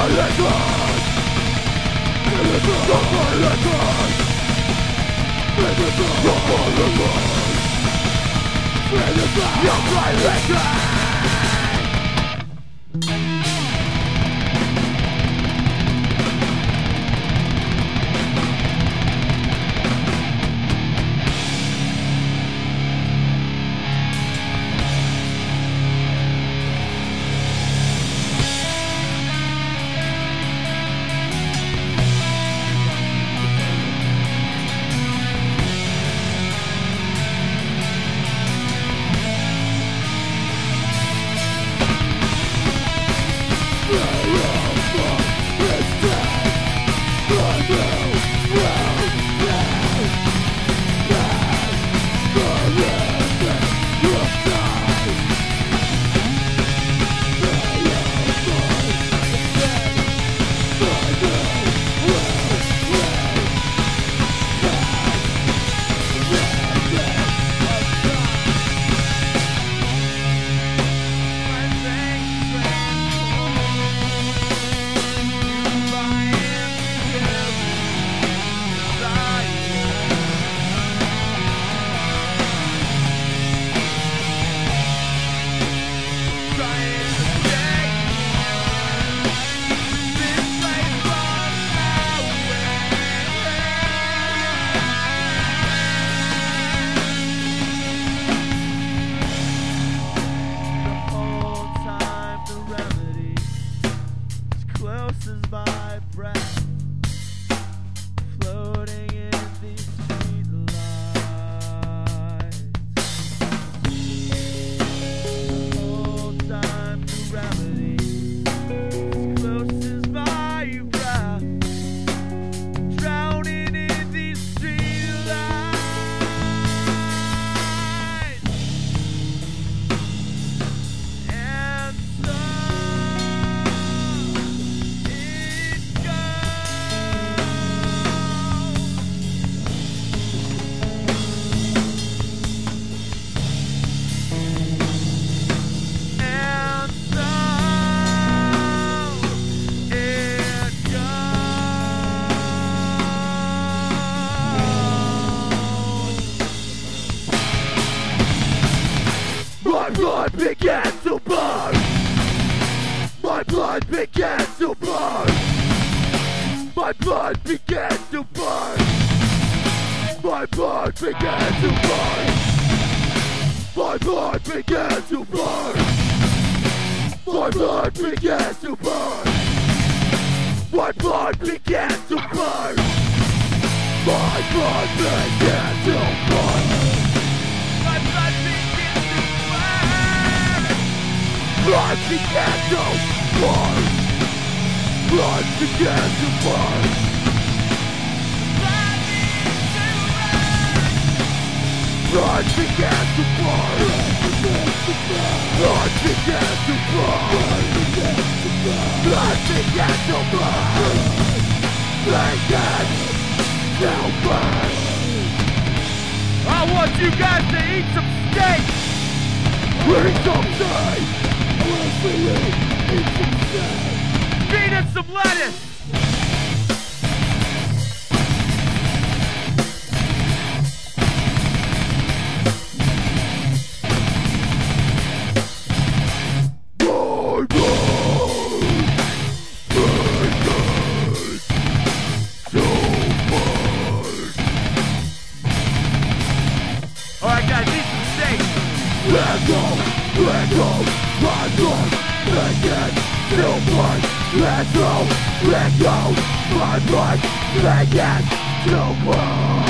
My blood began to burn. My blood began to burn. My blood began to burn. My blood began to burn. My blood began to burn. My blood began to burn. My blood began to burn. My blood began to burn. Blood began to burn. Blood began to burn. Blood began to burn. Blood began to burn. Blood began to burn. Began to burn. I want you guys to eat some steak. Eat some steak. I want to see you eat some steak. Feed us some lettuce. Alright guys, eat some steak. Let go, let go, my blood, began to burn. Let go, my blood, began to burn.